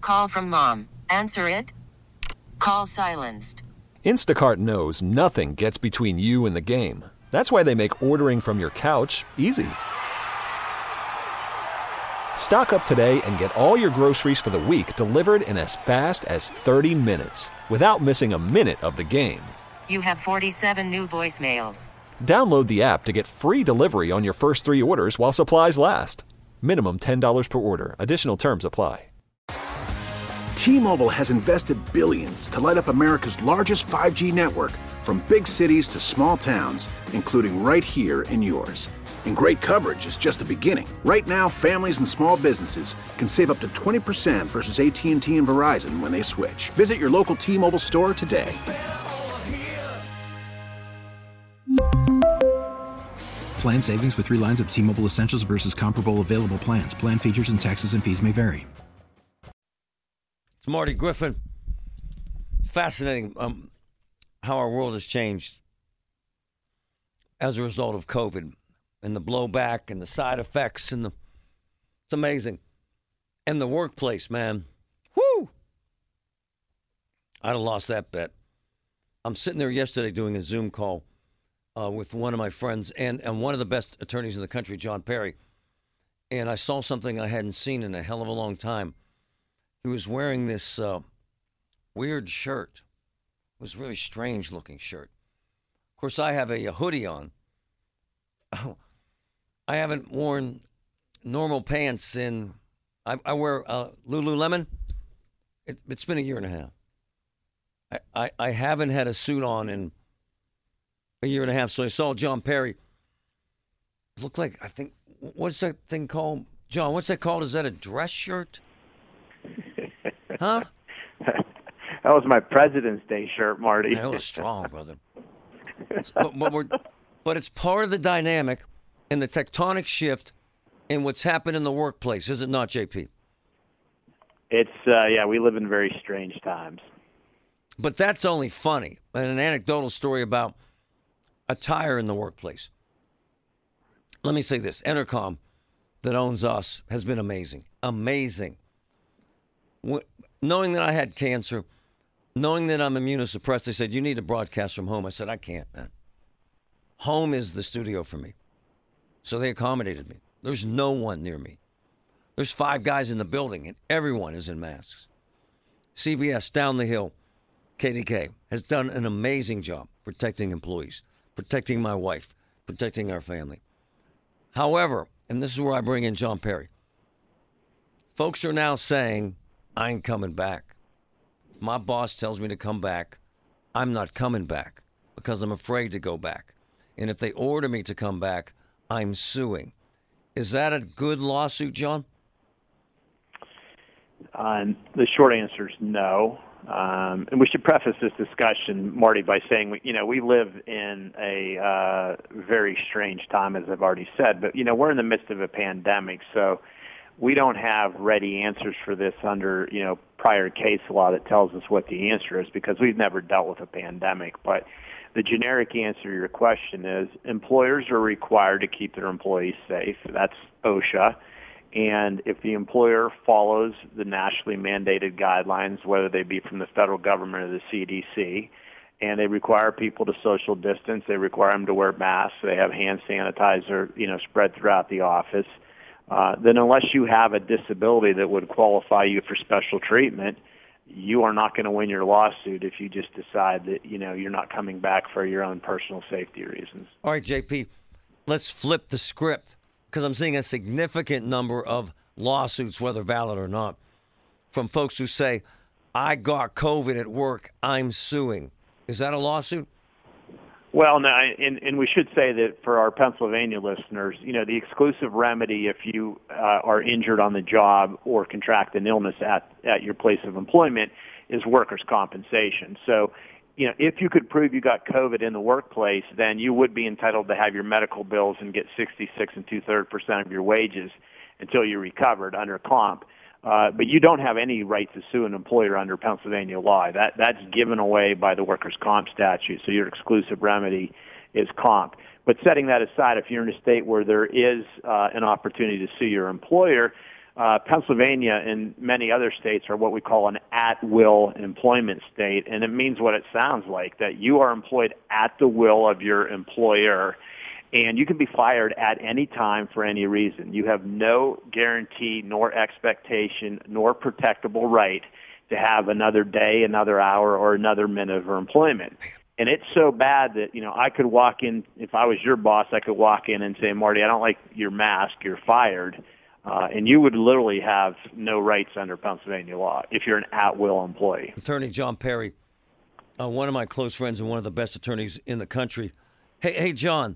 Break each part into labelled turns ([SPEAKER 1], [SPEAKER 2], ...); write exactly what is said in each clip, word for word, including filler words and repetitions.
[SPEAKER 1] Call from mom. Answer it. Call silenced.
[SPEAKER 2] Instacart knows nothing gets between you and the game. That's why they make ordering from your couch easy. Stock up today and get all your groceries for the week delivered in as fast as thirty minutes without missing a minute of the game.
[SPEAKER 1] You have forty-seven new voicemails.
[SPEAKER 2] Download the app to get free delivery on your first three orders while supplies last. Minimum ten dollars per order. Additional terms apply.
[SPEAKER 3] T-Mobile has invested billions to light up America's largest five G network, from big cities to small towns, including right here in yours. And great coverage is just the beginning. Right now, families and small businesses can save up to twenty percent versus A T and T and Verizon when they switch. Visit your local T-Mobile store today.
[SPEAKER 4] Plan savings with three lines of T-Mobile Essentials versus comparable available plans. Plan features and taxes and fees may vary.
[SPEAKER 5] It's Marty Griffin. Fascinating um, how our world has changed as a result of COVID and the blowback and the side effects. and the It's amazing. And the workplace, man. Whoo! I'd have lost that bet. I'm sitting there yesterday doing a Zoom call Uh, with one of my friends and, and one of the best attorneys in the country, John Perry. And I saw something I hadn't seen in a hell of a long time. He was wearing this uh, weird shirt. It was a really strange looking shirt. Of course, I have a, a hoodie on. Oh, I haven't worn normal pants in, I, I wear uh, Lululemon. It, it's been a year and a half. I, I, I haven't had a suit on in a year and a half. So I saw John Perry. It looked like, I think, what's that thing called? John, what's that called? Is that a dress shirt? Huh?
[SPEAKER 6] That was my President's Day shirt, Marty.
[SPEAKER 5] That was strong, brother. It's, but, but, we're, but it's part of the dynamic and the tectonic shift in what's happened in the workplace, is it not, J P?
[SPEAKER 6] It's, uh, yeah, we live in very strange times.
[SPEAKER 5] But that's only funny. And an anecdotal story about attire in the workplace. Let me say this. Entercom, that owns us, has been amazing. Amazing. Knowing that I had cancer, knowing that I'm immunosuppressed, they said, you need to broadcast from home. I said, I can't, man. Home is the studio for me. So they accommodated me. There's no one near me. There's five guys in the building, and everyone is in masks. C B S, down the hill, K D K, has done an amazing job protecting employees, protecting my wife, protecting our family. However, and this is where I bring in John Perry, folks are now saying, I ain't coming back. If my boss tells me to come back, I'm not coming back because I'm afraid to go back. And if they order me to come back, I'm suing. Is that a good lawsuit, John?
[SPEAKER 6] Uh, the short answer is no. Um, and we should preface this discussion, Marty, by saying, you know, we live in a uh, very strange time, as I've already said. But, you know, we're in the midst of a pandemic, so we don't have ready answers for this under, you know, prior case law that tells us what the answer is, because we've never dealt with a pandemic. But the generic answer to your question is employers are required to keep their employees safe. That's OSHA. And if the employer follows the nationally mandated guidelines, whether they be from the federal government or the C D C, and they require people to social distance, they require them to wear masks, they have hand sanitizer, you know, spread throughout the office, uh, then unless you have a disability that would qualify you for special treatment, you are not going to win your lawsuit if you just decide that, you know, you're not coming back for your own personal safety reasons.
[SPEAKER 5] All right, J P, let's flip the script, because I'm seeing a significant number of lawsuits, whether valid or not, from folks who say, I got COVID at work, I'm suing. Is that a lawsuit?
[SPEAKER 6] Well, no, and, and we should say that for our Pennsylvania listeners, you know, the exclusive remedy if you uh, are injured on the job or contract an illness at, at your place of employment is workers' compensation. So, you know, if you could prove you got COVID in the workplace, then you would be entitled to have your medical bills and get sixty-six and two-thirds percent of your wages until you recovered under comp. Uh, but you don't have any right to sue an employer under Pennsylvania law. That that's given away by the workers' comp statute. So your exclusive remedy is comp. But setting that aside, if you're in a state where there is uh, an opportunity to sue your employer, uh, Pennsylvania and many other states are what we call an at-will employment state, and it means what it sounds like, that you are employed at the will of your employer, and you can be fired at any time for any reason. You have no guarantee nor expectation nor protectable right to have another day, another hour, or another minute of employment. And it's so bad that, you know, I could walk in, if I was your boss, I could walk in and say, Marty, I don't like your mask, you're fired. Uh, and you would literally have no rights under Pennsylvania law if you're an at-will employee.
[SPEAKER 5] Attorney John Perry, uh, one of my close friends and one of the best attorneys in the country. Hey, hey, John,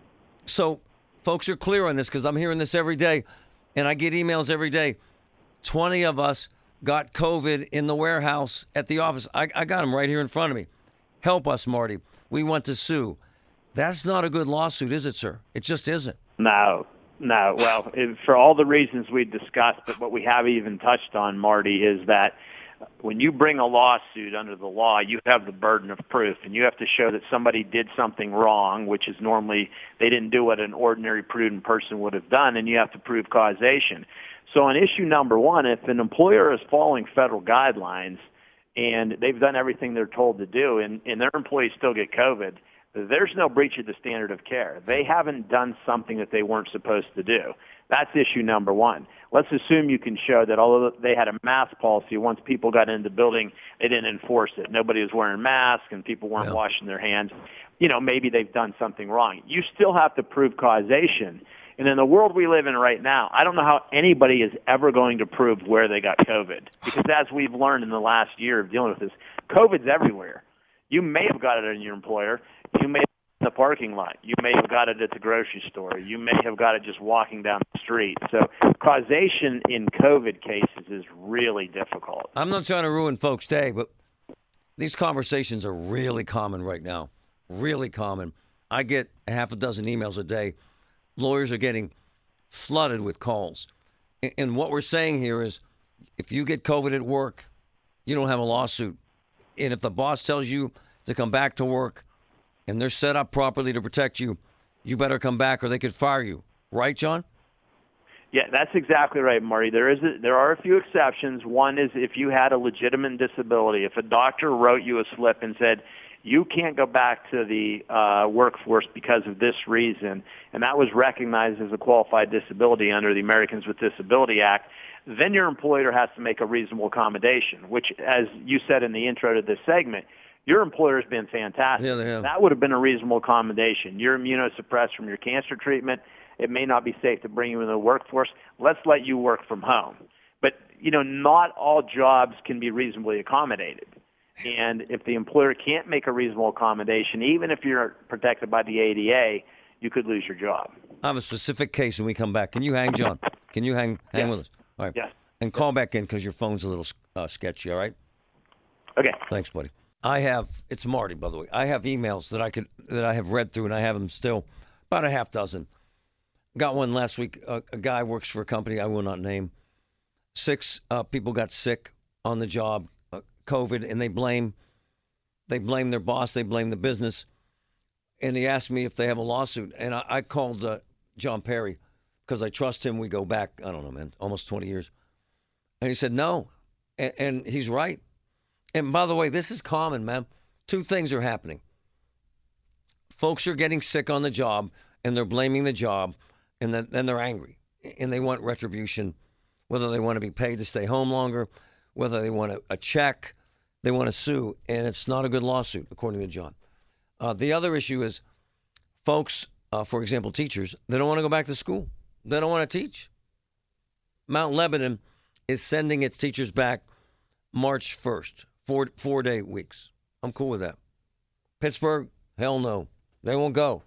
[SPEAKER 5] so folks are clear on this because I'm hearing this every day, and I get emails every day. twenty of us got COVID in the warehouse at the office. I, I got them right here in front of me. Help us, Marty. We want to sue. That's not a good lawsuit, is it, sir? It just isn't.
[SPEAKER 6] No, no. Well, it, for all the reasons we discussed, but what we haven't even touched on, Marty, is that when you bring a lawsuit under the law, you have the burden of proof, and you have to show that somebody did something wrong, which is normally they didn't do what an ordinary prudent person would have done, and you have to prove causation. So on issue number one, if an employer is following federal guidelines and they've done everything they're told to do, and, and their employees still get COVID, there's no breach of the standard of care. They haven't done something that they weren't supposed to do. That's issue number one. Let's assume you can show that although they had a mask policy, once people got into the building, they didn't enforce it. Nobody was wearing masks and people weren't
[SPEAKER 5] yeah.
[SPEAKER 6] washing their hands. You know, maybe they've done something wrong. You still have to prove causation. And in the world we live in right now, I don't know how anybody is ever going to prove where they got COVID. Because as we've learned in the last year of dealing with this, COVID's everywhere. You may have got it in your employer. You may have got it in the parking lot. You may have got it at the grocery store. You may have got it just walking down the street. So causation in COVID cases is really difficult.
[SPEAKER 5] I'm not trying to ruin folks' day, but these conversations are really common right now. Really common. I get a half a dozen emails a day. Lawyers are getting flooded with calls. And what we're saying here is if you get COVID at work, you don't have a lawsuit. And if the boss tells you to come back to work and they're set up properly to protect you, you better come back or they could fire you. Right, John?
[SPEAKER 6] Yeah, that's exactly right, Marty. There is a, there are a few exceptions. One is if you had a legitimate disability. If a doctor wrote you a slip and said, you can't go back to the uh, workforce because of this reason, and that was recognized as a qualified disability under the Americans with Disability Act, then your employer has to make a reasonable accommodation, which, as you said in the intro to this segment, your employer has been fantastic.
[SPEAKER 5] Yeah, they have.
[SPEAKER 6] That would have been a reasonable accommodation. You're immunosuppressed from your cancer treatment. It may not be safe to bring you into the workforce. Let's let you work from home. But, you know, not all jobs can be reasonably accommodated. And if the employer can't make a reasonable accommodation, even if you're protected by the A D A, you could lose your job.
[SPEAKER 5] I have a specific case when we come back. Can you hang, John? Can you hang hang
[SPEAKER 6] yes.
[SPEAKER 5] with us? All right.
[SPEAKER 6] Yes.
[SPEAKER 5] And call back in because your phone's a little uh, sketchy, all right?
[SPEAKER 6] Okay.
[SPEAKER 5] Thanks, buddy. I have, it's Marty, by the way. I have emails that I could that I have read through, and I have them still, about a half dozen. Got one last week. Uh, a guy works for a company I will not name. Six uh, people got sick on the job, uh, COVID, and they blame they blame their boss, they blame the business. And he asked me if they have a lawsuit, and I, I called uh, John Perry because I trust him. We go back, I don't know, man, almost twenty years. And he said no, and, and he's right. And by the way, this is common, man. Two things are happening. Folks are getting sick on the job, and they're blaming the job, and then, then they're angry, and they want retribution, whether they want to be paid to stay home longer, whether they want a, a check, they want to sue, and it's not a good lawsuit, according to John. Uh, the other issue is folks, uh, for example, teachers, they don't want to go back to school. They don't want to teach. Mount Lebanon is sending its teachers back March first, four, four-day weeks. I'm cool with that. Pittsburgh, hell no. They won't go.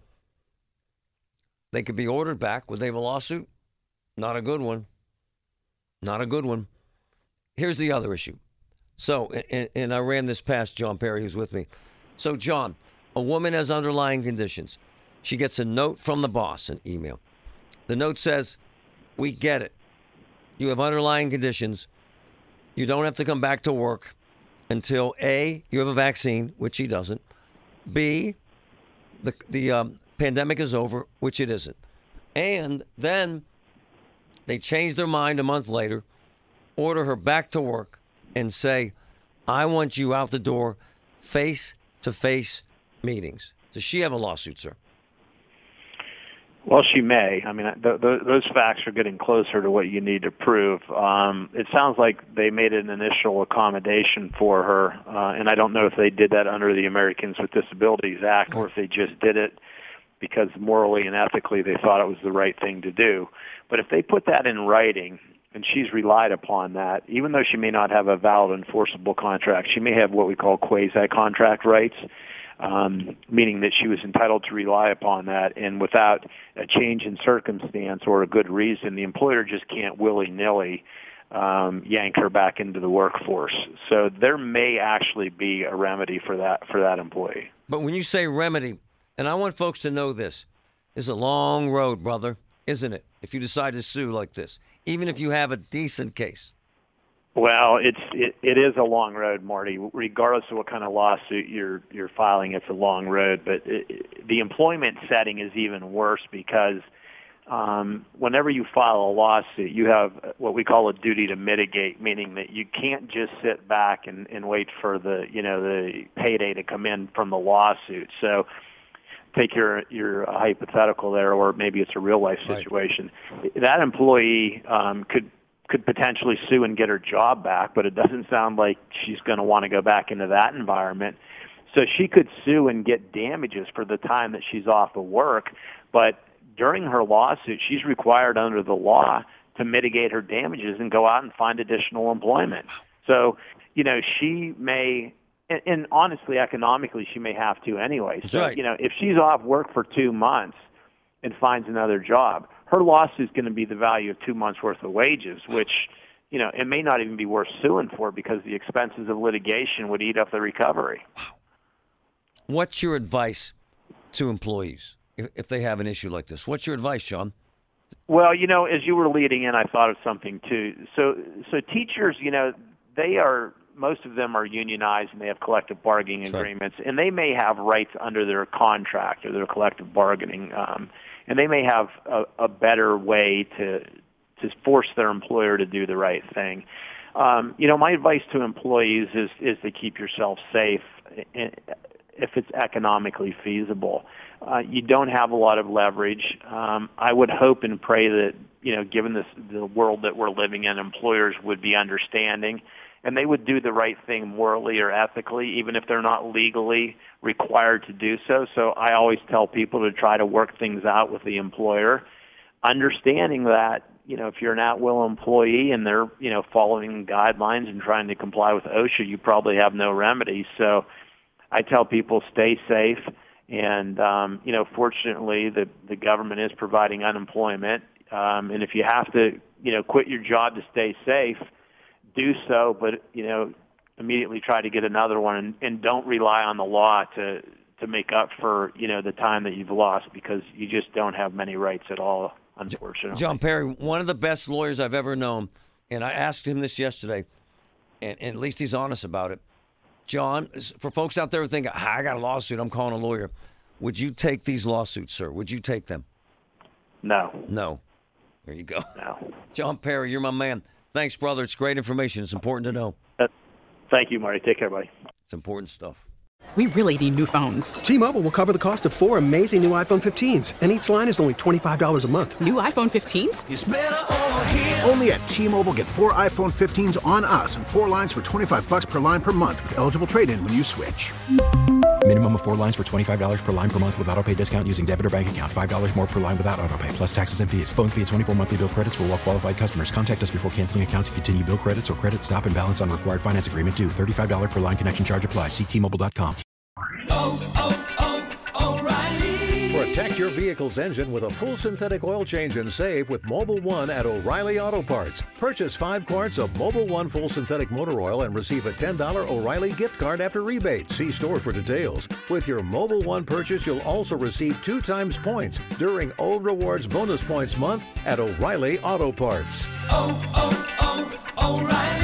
[SPEAKER 5] They could be ordered back. Would they have a lawsuit? Not a good one. Not a good one. Here's the other issue. So, and, and I ran this past John Perry, who's with me. So, John, a woman has underlying conditions. She gets a note from the boss, an email. The note says, we get it. You have underlying conditions. You don't have to come back to work until A, you have a vaccine, which he doesn't. B, the, the um, pandemic is over, which it isn't. And then They change their mind a month later, order her back to work, and say, I want you out the door, face-to-face meetings. Does she have a lawsuit, sir?
[SPEAKER 6] Well, she may. I mean, th- th- those facts are getting closer to what you need to prove. Um, it sounds like they made an initial accommodation for her, uh, and I don't know if they did that under the Americans with Disabilities Act or if they just did it because morally and ethically they thought it was the right thing to do. But if they put that in writing and she's relied upon that, even though she may not have a valid enforceable contract, she may have what we call quasi-contract rights. Um, meaning that she was entitled to rely upon that, and without a change in circumstance or a good reason, the employer just can't willy-nilly um, yank her back into the workforce. So there may actually be a remedy for that for that employee.
[SPEAKER 5] But when you say remedy, and I want folks to know this, it's a long road, brother, isn't it? If you decide to sue like this, even if you have a decent case.
[SPEAKER 6] Well, it's it, it is a long road, Marty. Regardless of what kind of lawsuit you're you're filing, it's a long road. But it, it, the employment setting is even worse because um, whenever you file a lawsuit, you have what we call a duty to mitigate, meaning that you can't just sit back and, and wait for the you know the payday to come in from the lawsuit. So take your your hypothetical there, or maybe it's a real life situation. Right. That employee um, could. could potentially sue and get her job back, but it doesn't sound like she's going to want to go back into that environment. So she could sue and get damages for the time that she's off of work, but during her lawsuit, she's required under the law to mitigate her damages and go out and find additional employment. So, you know, she may, and, and honestly, economically, she may have to anyway.
[SPEAKER 5] That's
[SPEAKER 6] so,
[SPEAKER 5] right.
[SPEAKER 6] you know, if she's off work for two months and finds another job, her lawsuit is going to be the value of two months' worth of wages, which, you know, it may not even be worth suing for because the expenses of litigation would eat up the recovery.
[SPEAKER 5] Wow. What's your advice to employees if, if they have an issue like this? What's your advice, John?
[SPEAKER 6] Well, you know, as you were leading in, I thought of something, too. So, so teachers, you know, they are, most of them are unionized and they have collective bargaining That's agreements, right. And they may have rights under their contract or their collective bargaining um and they may have a, a better way to to force their employer to do the right thing. Um, you know, my advice to employees is is to keep yourself safe if it's economically feasible. Uh, you don't have a lot of leverage. Um, I would hope and pray that, you know, given this the world that we're living in, employers would be understanding and they would do the right thing morally or ethically, even if they're not legally required to do so. So I always tell people to try to work things out with the employer, understanding that, you know, if you're an at-will employee and they're, you know, following guidelines and trying to comply with OSHA, you probably have no remedy. So I tell people stay safe. And, um, you know, fortunately, the, the government is providing unemployment. Um, and if you have to, you know, quit your job to stay safe, do so, but, you know, immediately try to get another one and, and don't rely on the law to to make up for, you know, the time that you've lost because you just don't have many rights at all, unfortunately.
[SPEAKER 5] John Perry, one of the best lawyers I've ever known, and I asked him this yesterday, and, and at least he's honest about it. John, for folks out there who think, ah, I got a lawsuit, I'm calling a lawyer, would you take these lawsuits, sir? Would you take them?
[SPEAKER 6] No.
[SPEAKER 5] No. There you go.
[SPEAKER 6] No.
[SPEAKER 5] John Perry, you're my man. Thanks, brother. It's great information. It's important to know.
[SPEAKER 6] Uh, thank you, Marty. Take care, buddy.
[SPEAKER 5] It's important stuff.
[SPEAKER 7] We really need new phones.
[SPEAKER 8] T-Mobile will cover the cost of four amazing new iPhone fifteens, and each line is only twenty-five dollars a month.
[SPEAKER 7] New iPhone fifteens?
[SPEAKER 3] It's better over here. Only at T-Mobile, get four iPhone fifteens on us and four lines for twenty-five dollars per line per month with eligible trade-in when you switch.
[SPEAKER 4] Minimum of four lines for twenty-five dollars per line per month with autopay discount using debit or bank account. five dollars more per line without autopay, plus taxes and fees. Phone fee at twenty-four monthly bill credits for well-qualified customers. Contact us before canceling account to continue bill credits or credit stop and balance on required finance agreement due. thirty-five dollars per line connection charge applies. See T Mobile dot com.
[SPEAKER 9] Oh, oh, oh, O'Reilly.
[SPEAKER 10] Protect your vehicle's engine with a full synthetic oil change and save with Mobil one at O'Reilly Auto Parts. Purchase five quarts of Mobil one full synthetic motor oil and receive a ten dollars O'Reilly gift card after rebate. See store for details. With your Mobil one purchase, you'll also receive two times points during O Rewards Bonus Points Month at O'Reilly Auto Parts.
[SPEAKER 9] Oh, oh, oh, O'Reilly.